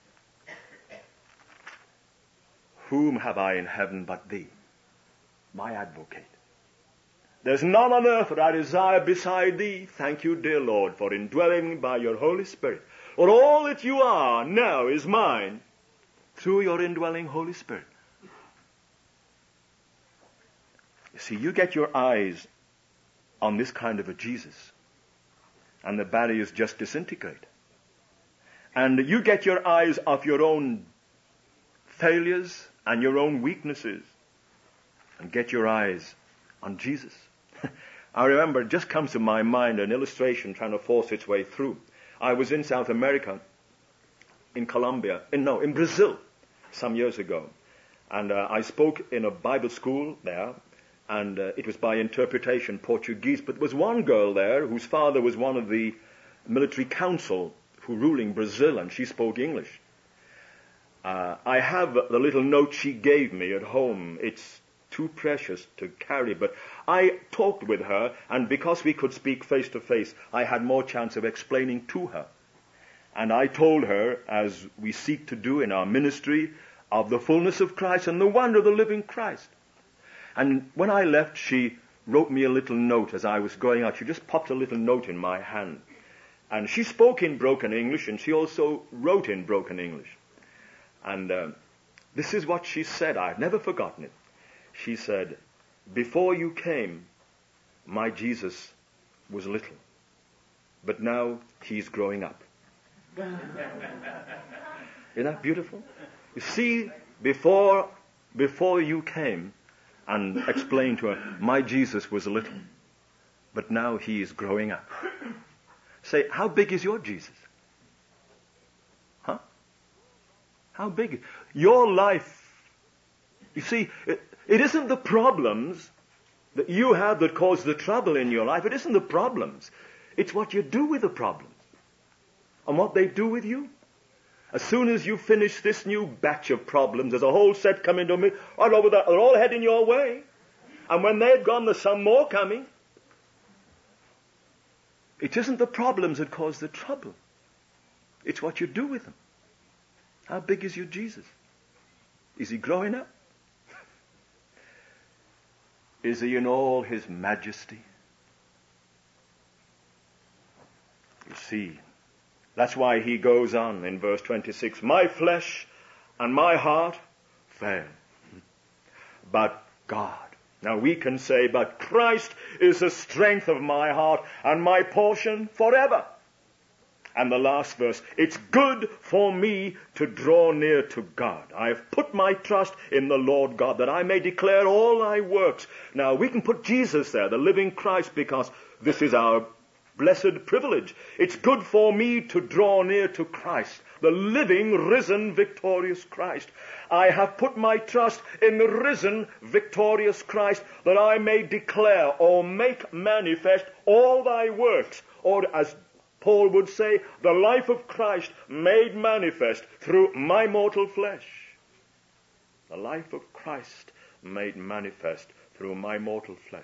Whom have I in heaven but thee, my advocate? There's none on earth that I desire beside thee. Thank you, dear Lord, for indwelling me by your Holy Spirit. For all that you are now is mine through your indwelling Holy Spirit. You see, you get your eyes on this kind of a Jesus, and the barriers just disintegrate. And you get your eyes off your own failures and your own weaknesses, and get your eyes on Jesus. I remember, it just comes to my mind, an illustration trying to force its way through. I was in South America, in Brazil, some years ago. And I spoke in a Bible school there, and it was by interpretation Portuguese. But there was one girl there whose father was one of the military council who ruling Brazil, and she spoke English. I have the little note she gave me at home. It's too precious to carry, but I talked with her, and because we could speak face to face, I had more chance of explaining to her. And I told her, as we seek to do in our ministry, of the fullness of Christ and the wonder of the living Christ. And when I left, she wrote me a little note as I was going out. She just popped a little note in my hand. And she spoke in broken English, and she also wrote in broken English. And this is what she said. I've never forgotten it. She said, before you came, my Jesus was little, but now he's growing up. Isn't that beautiful? You see, before you came and explained to her, my Jesus was little, but now he is growing up. Say, how big is your Jesus? Huh? How big? Your life, you see, it isn't the problems that you have that cause the trouble in your life. It isn't the problems. It's what you do with the problems and what they do with you. As soon as you finish this new batch of problems, there's a whole set coming to me. All over that, they're all heading your way. And when they've gone, there's some more coming. It isn't the problems that cause the trouble. It's what you do with them. How big is your Jesus? Is he growing up? Is he in all his majesty? You see, that's why he goes on in verse 26, my flesh and my heart fail, but God. Now we can say, but Christ is the strength of my heart and my portion forever. And the last verse, it's good for me to draw near to God. I have put my trust in the Lord God, that I may declare all thy works. Now we can put Jesus there, the living Christ, because this is our blessed privilege. It's good for me to draw near to Christ, the living, risen, victorious Christ. I have put my trust in the risen, victorious Christ, that I may declare or make manifest all thy works, or as Paul would say, the life of Christ made manifest through my mortal flesh. The life of Christ made manifest through my mortal flesh.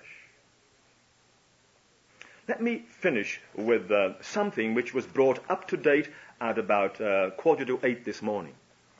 Let me finish with something which was brought up to date at about 7:45 this morning.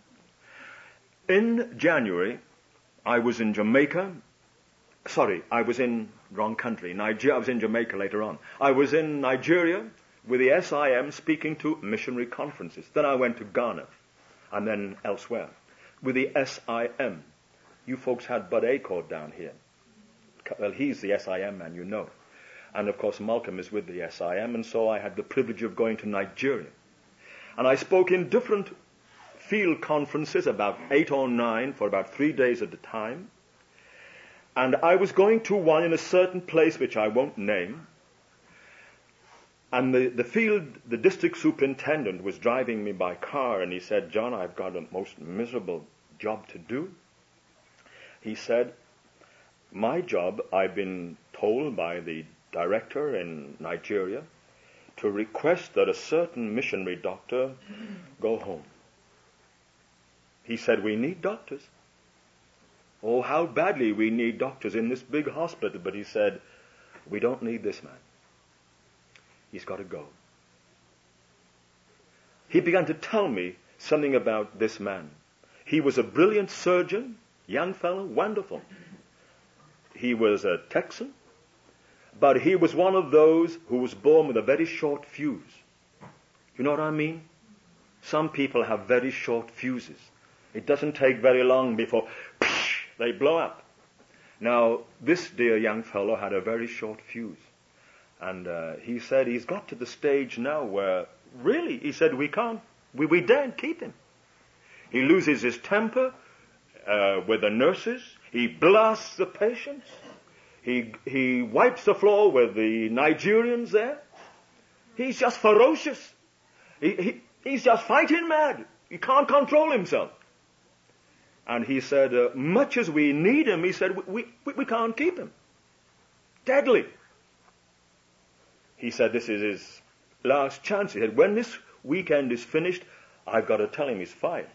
In January, I was in Jamaica. I was in wrong country. I was in Jamaica later on. I was in Nigeria with the SIM speaking to missionary conferences. Then I went to Ghana and then elsewhere with the SIM. You folks had Bud Acord down here. Well, he's the SIM man, you know. And of course Malcolm is with the SIM, and so I had the privilege of going to Nigeria. And I spoke in different field conferences, about 8 or 9, for about 3 days at a time. And I was going to one in a certain place which I won't name. And the district superintendent was driving me by car, and he said, "John, I've got a most miserable job to do." He said, "My job, I've been told by the director in Nigeria to request that a certain missionary doctor go home." He said, "We need doctors. Oh, how badly we need doctors in this big hospital." But he said, "We don't need this man. He's got to go." He began to tell me something about this man. He was a brilliant surgeon, young fellow, wonderful. He was a Texan, but he was one of those who was born with a very short fuse. You know what I mean? Some people have very short fuses. It doesn't take very long before they blow up. Now, this dear young fellow had a very short fuse. And he said he's got to the stage now where, really, he said, we daren't keep him. He loses his temper with the nurses. He blasts the patients. He wipes the floor with the Nigerians there. He's just ferocious. He's just fighting mad. He can't control himself. And he said, much as we need him, he said, we can't keep him. Deadly. He said, this is his last chance. He said, when this weekend is finished, I've got to tell him he's fired.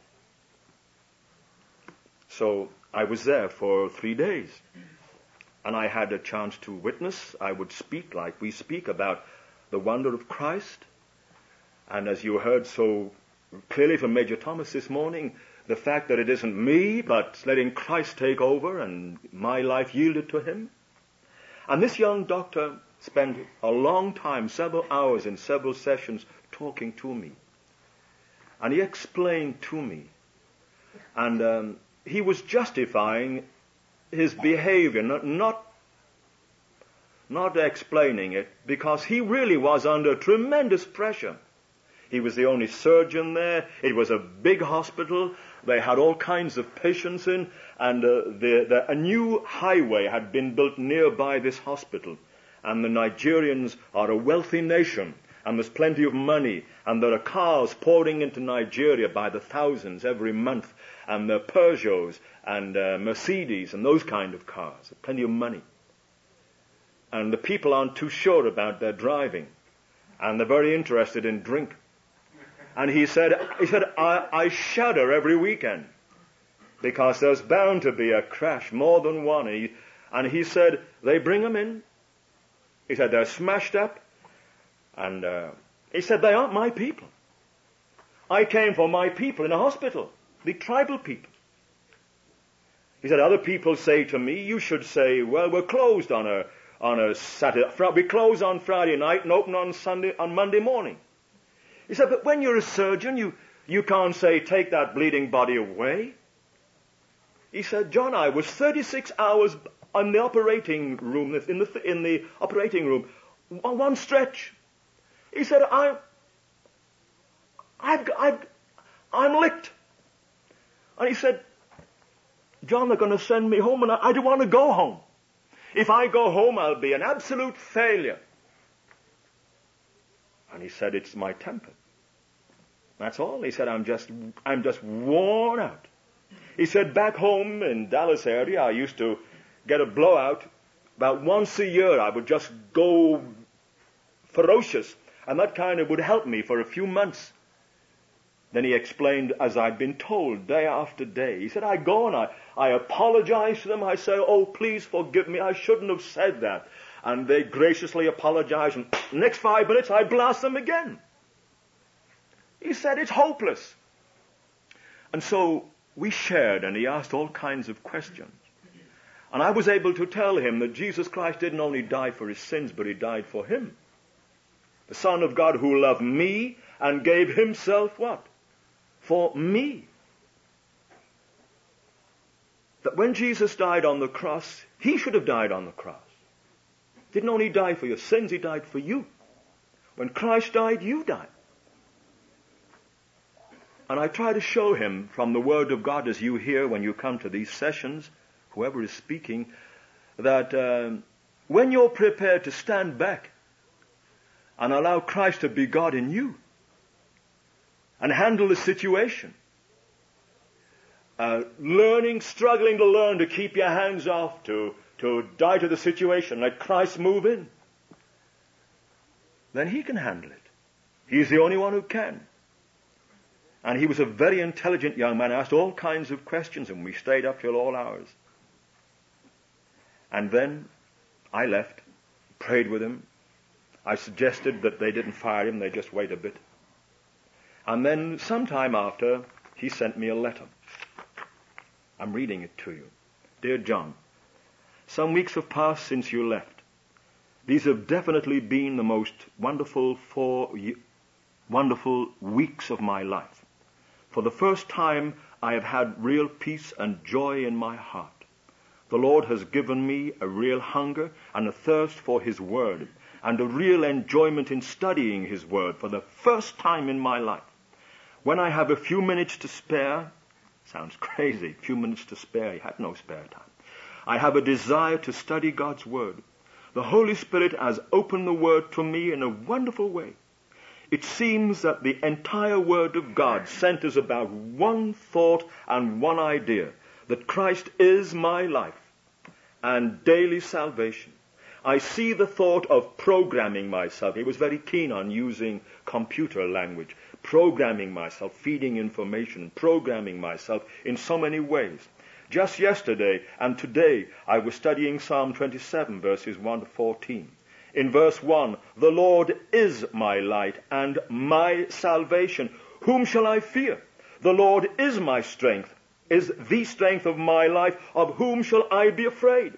So I was there for 3 days. And I had a chance to witness. I would speak like we speak about the wonder of Christ. And as you heard so clearly from Major Thomas this morning, the fact that it isn't me, but letting Christ take over and my life yielded to him. And this young doctor spent a long time, several hours in several sessions, talking to me. And he explained to me. And he was justifying his behavior, not explaining it, because he really was under tremendous pressure. He was the only surgeon there. It was a big hospital. They had all kinds of patients in, and a new highway had been built nearby this hospital. And the Nigerians are a wealthy nation, and there's plenty of money, and there are cars pouring into Nigeria by the thousands every month, and the Peugeots and Mercedes and those kind of cars, plenty of money. And the people aren't too sure about their driving, and they're very interested in drink. And he said, I shudder every weekend because there's bound to be a crash, more than one. And he said, they bring them in. He said, they're smashed up. And he said, they aren't my people. I came for my people in a hospital, the tribal people. He said, other people say to me, you should say, well, we're closed on a Saturday. We close on Friday night and open on Monday morning. He said, but when you're a surgeon, you can't say, take that bleeding body away. He said, John, I was 36 hours in the operating room, in the operating room, on one stretch. He said, I'm licked. And he said, John, they're going to send me home, and I don't want to go home. If I go home, I'll be an absolute failure. And he said, it's my temper. That's all. He said, I'm just worn out. He said, back home in Dallas area, I used to get a blowout. About once a year, I would just go ferocious, and that kind of would help me for a few months. Then he explained, as I'd been told, day after day. He said, I go and I apologize to them. I say, oh, please forgive me. I shouldn't have said that. And they graciously apologize, and next 5 minutes, I blast them again. He said, it's hopeless. And so we shared, and he asked all kinds of questions. And I was able to tell him that Jesus Christ didn't only die for his sins, but he died for him. The Son of God who loved me and gave himself what? For me. That when Jesus died on the cross, he should have died on the cross. Didn't only die for your sins, he died for you. When Christ died, you died. And I try to show him from the Word of God, as you hear when you come to these sessions, whoever is speaking, that when you're prepared to stand back and allow Christ to be God in you and handle the situation, struggling to learn to keep your hands off, to die to the situation, let Christ move in, then he can handle it. He's the only one who can. And he was a very intelligent young man, asked all kinds of questions, and we stayed up till all hours. And then I left, prayed with him. I suggested that they didn't fire him, they just wait a bit. And then sometime after, he sent me a letter. I'm reading it to you. Dear John, some weeks have passed since you left. These have definitely been the most wonderful weeks of my life. For the first time, I have had real peace and joy in my heart. The Lord has given me a real hunger and a thirst for his word, and a real enjoyment in studying his word for the first time in my life. When I have a few minutes to spare, sounds crazy, few minutes to spare, he had no spare time. I have a desire to study God's word. The Holy Spirit has opened the word to me in a wonderful way. It seems that the entire Word of God centers about one thought and one idea, that Christ is my life and daily salvation. I see the thought of programming myself. He was very keen on using computer language, programming myself, feeding information, programming myself in so many ways. Just yesterday and today, I was studying Psalm 27, verses 1 to 14. In verse 1, the Lord is my light and my salvation. Whom shall I fear? The Lord is my strength, is the strength of my life. Of whom shall I be afraid?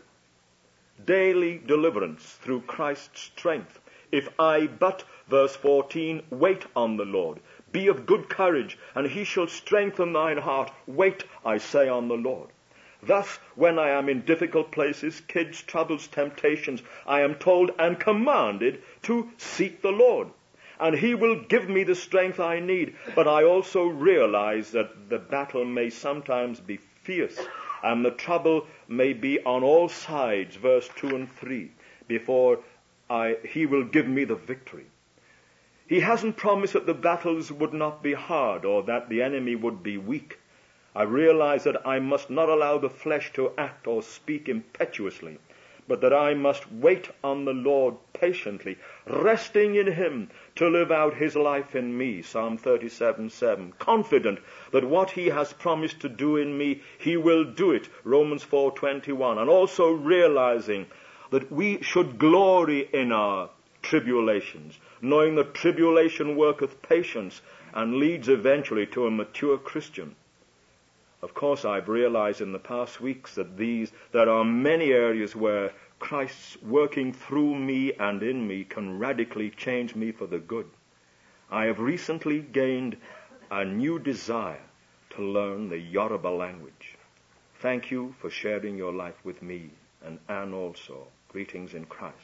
Daily deliverance through Christ's strength. If I but, verse 14, wait on the Lord. Be of good courage, and he shall strengthen thine heart. Wait, I say, on the Lord. Thus, when I am in difficult places, kids, troubles, temptations, I am told and commanded to seek the Lord. And he will give me the strength I need. But I also realize that the battle may sometimes be fierce, and the trouble may be on all sides, verse 2 and 3, before he will give me the victory. He hasn't promised that the battles would not be hard, or that the enemy would be weak. I realize that I must not allow the flesh to act or speak impetuously, but that I must wait on the Lord patiently, resting in him to live out his life in me, Psalm 37:7, confident that what he has promised to do in me, he will do it, Romans 4:21, and also realizing that we should glory in our tribulations, knowing that tribulation worketh patience and leads eventually to a mature Christian. Of course, I've realized in the past weeks that there are many areas where Christ's working through me and in me can radically change me for the good. I have recently gained a new desire to learn the Yoruba language. Thank you for sharing your life with me, and Anne also. Greetings in Christ.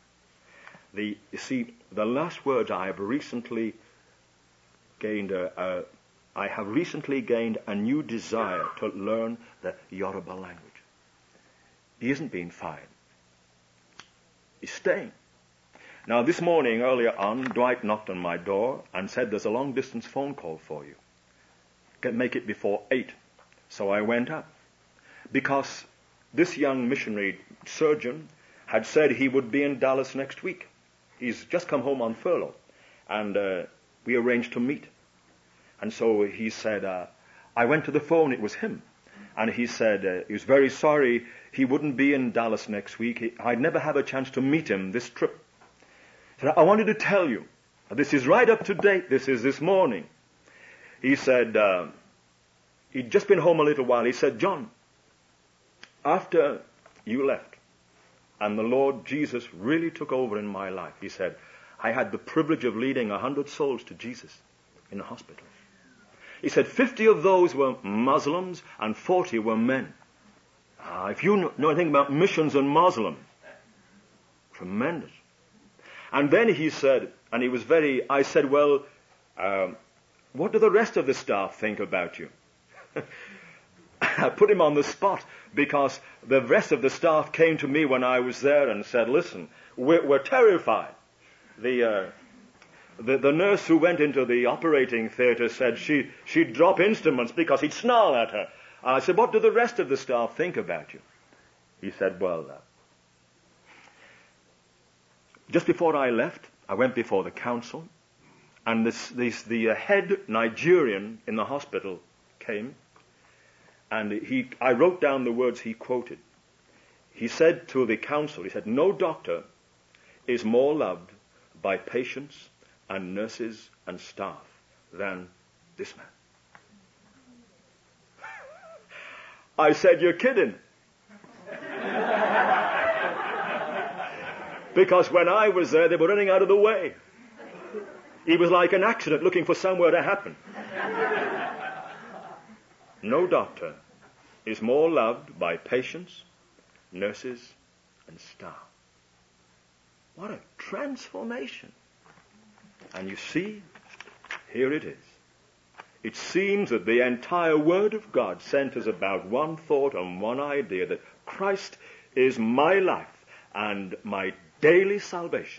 The last words I have recently gained I have recently gained a new desire to learn the Yoruba language. He isn't being fired. He's staying. Now, this morning, earlier on, Dwight knocked on my door and said, there's a long-distance phone call for you. Make it before 8. So I went up. Because this young missionary surgeon had said he would be in Dallas next week. He's just come home on furlough. And we arranged to meet. And so he said, I went to the phone, it was him. And he said he was very sorry he wouldn't be in Dallas next week. I'd never have a chance to meet him this trip. He said, I wanted to tell you, this is right up to date, this is this morning. He said, he'd just been home a little while. He said, John, after you left and the Lord Jesus really took over in my life, he said, I had the privilege of leading 100 souls to Jesus in the hospital. He said 50 of those were Muslims and 40 were men. If you know anything about missions and Muslims, tremendous. And then he said, and he was I said, well, what do the rest of the staff think about you? I put him on the spot because the rest of the staff came to me when I was there and said, listen, we're terrified. The nurse who went into the operating theater said she'd drop instruments because he'd snarl at her. I said, what do the rest of the staff think about you? He said, well, just before I left, I went before the council, and the head Nigerian in the hospital came, and I wrote down the words he quoted. He said to the council, he said, no doctor is more loved by patients and nurses and staff than this man. I said, you're kidding. Because when I was there, they were running out of the way. He was like an accident looking for somewhere to happen. No doctor is more loved by patients, nurses, and staff. What a transformation. And you see, here it is. It seems that the entire Word of God centers about one thought and one idea, that Christ is my life and my daily salvation.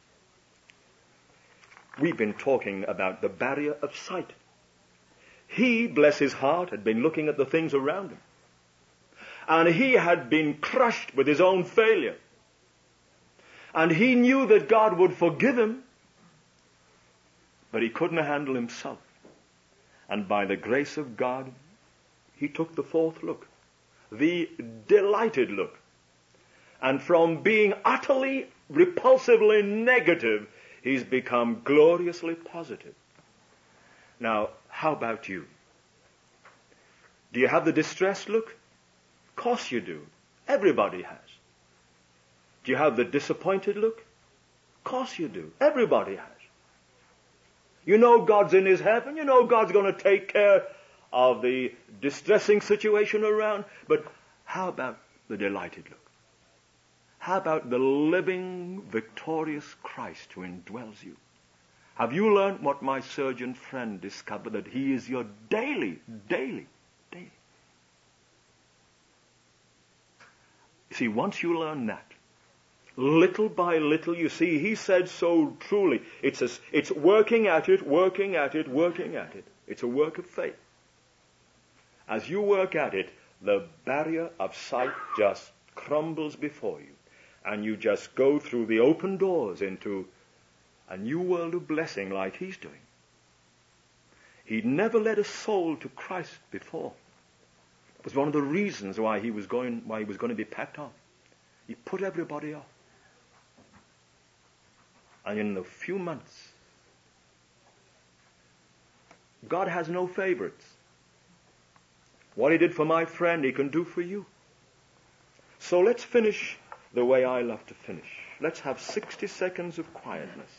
We've been talking about the barrier of sight. He, bless his heart, had been looking at the things around him. And he had been crushed with his own failure. And he knew that God would forgive him, but he couldn't handle himself. And by the grace of God, he took the fourth look, the delighted look. And from being utterly, repulsively negative, he's become gloriously positive. Now, how about you? Do you have the distressed look? Of course you do. Everybody has. Do you have the disappointed look? Of course you do. Everybody has. You know God's in his heaven. You know God's going to take care of the distressing situation around. But how about the delighted look? How about the living, victorious Christ who indwells you? Have you learned what my surgeon friend discovered? That he is your daily. You see, once you learn that, little by little, you see, he said so truly, it's working at it. It's a work of faith. As you work at it, the barrier of sight just crumbles before you. And you just go through the open doors into a new world of blessing like he's doing. He'd never led a soul to Christ before. It was one of the reasons why he was going to be packed off. He put everybody off. And in a few months, God has no favorites. What he did for my friend, he can do for you. So let's finish the way I love to finish. Let's have 60 seconds of quietness.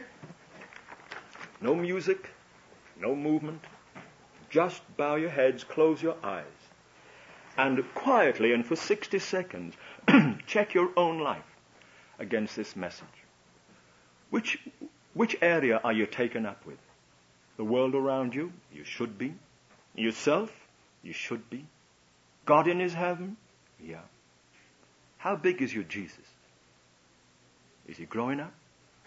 No music, no movement. Just bow your heads, close your eyes. And quietly and for 60 seconds, check your own life against this message. Which area are you taken up with? The world around you? You should be. Yourself? You should be. God in his heaven? Yeah. How big is your Jesus? Is he growing up?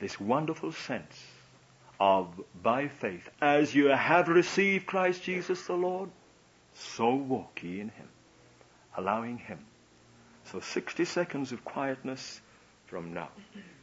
this wonderful sense of, by faith, as you have received Christ Jesus the Lord, so walk ye in him, allowing him. So 60 seconds of quietness from now.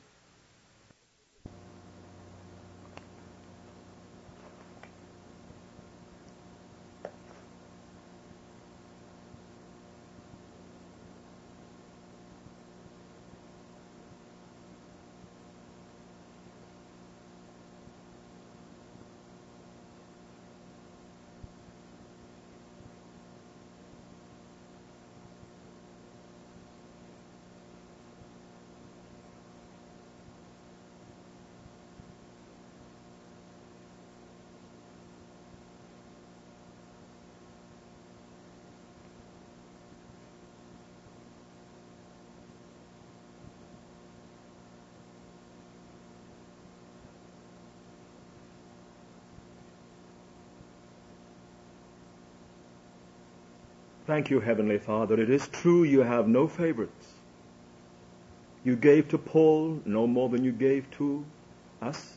Thank you, Heavenly Father. It is true you have no favorites. You gave to Paul no more than you gave to us.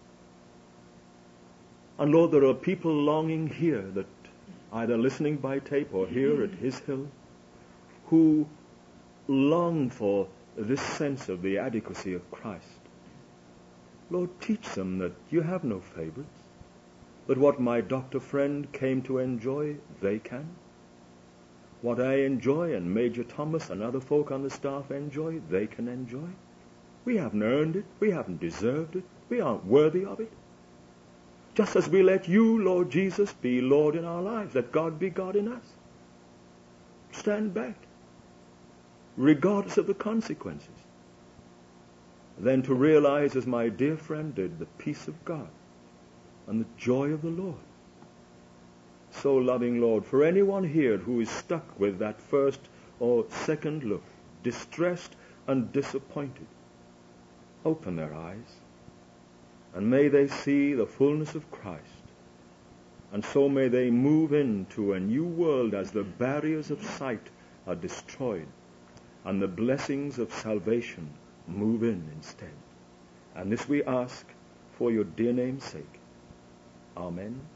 And Lord, there are people longing here, that either listening by tape or here at His Hill, who long for this sense of the adequacy of Christ. Lord, teach them that you have no favorites, that what my doctor friend came to enjoy, they can. What I enjoy and Major Thomas and other folk on the staff enjoy, they can enjoy. We haven't earned it. We haven't deserved it. We aren't worthy of it. Just as we let you, Lord Jesus, be Lord in our lives, let God be God in us. Stand back, regardless of the consequences. Then to realize, as my dear friend did, the peace of God and the joy of the Lord. So loving, Lord, for anyone here who is stuck with that first or second look, distressed and disappointed, open their eyes, and may they see the fullness of Christ, and so may they move into a new world as the barriers of sight are destroyed, and the blessings of salvation move in instead. And this we ask for your dear name's sake. Amen.